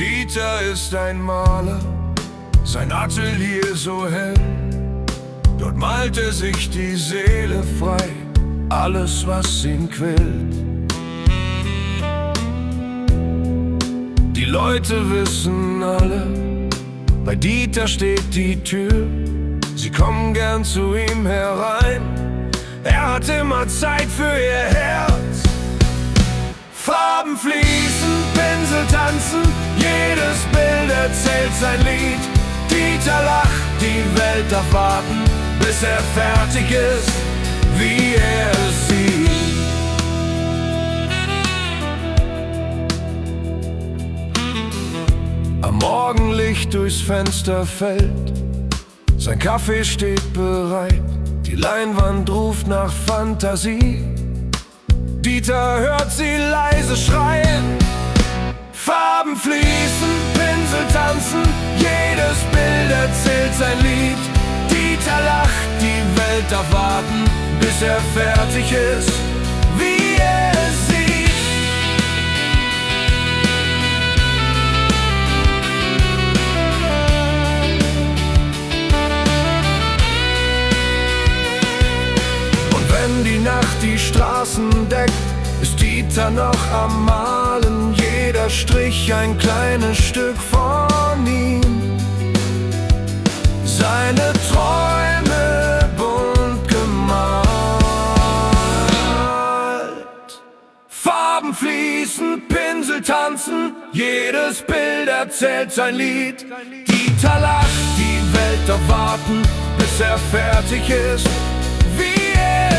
Dieter ist ein Maler, sein Atelier so hell. Dort malt er sich die Seele frei, alles was ihn quält. Die Leute wissen alle, bei Dieter steht die Tür. Sie kommen gern zu ihm herein, er hat immer Zeit für ihr Herz. Farben fließen, Pinsel tanzen, jedes Bild erzählt sein Lied. Dieter lacht, die Welt darf warten, bis er fertig ist, wie er es sieht. Am Morgenlicht durchs Fenster fällt, sein Kaffee steht bereit, die Leinwand ruft nach Fantasie. Dieter hört sie leise schreien. Farben fließen, Pinsel tanzen, jedes Bild erzählt sein Lied. Dieter lacht, die Welt darf warten, bis er fertig ist, wie er es sieht. Und wenn die Nacht die Straßen deckt, ist Dieter noch am Malen, jeder Strich ein kleines Stück von ihm. Seine Träume bunt gemalt. Farben fließen, Pinsel tanzen, jedes Bild erzählt sein Lied. Dieter lacht, die Welt darf warten, bis er fertig ist, wie er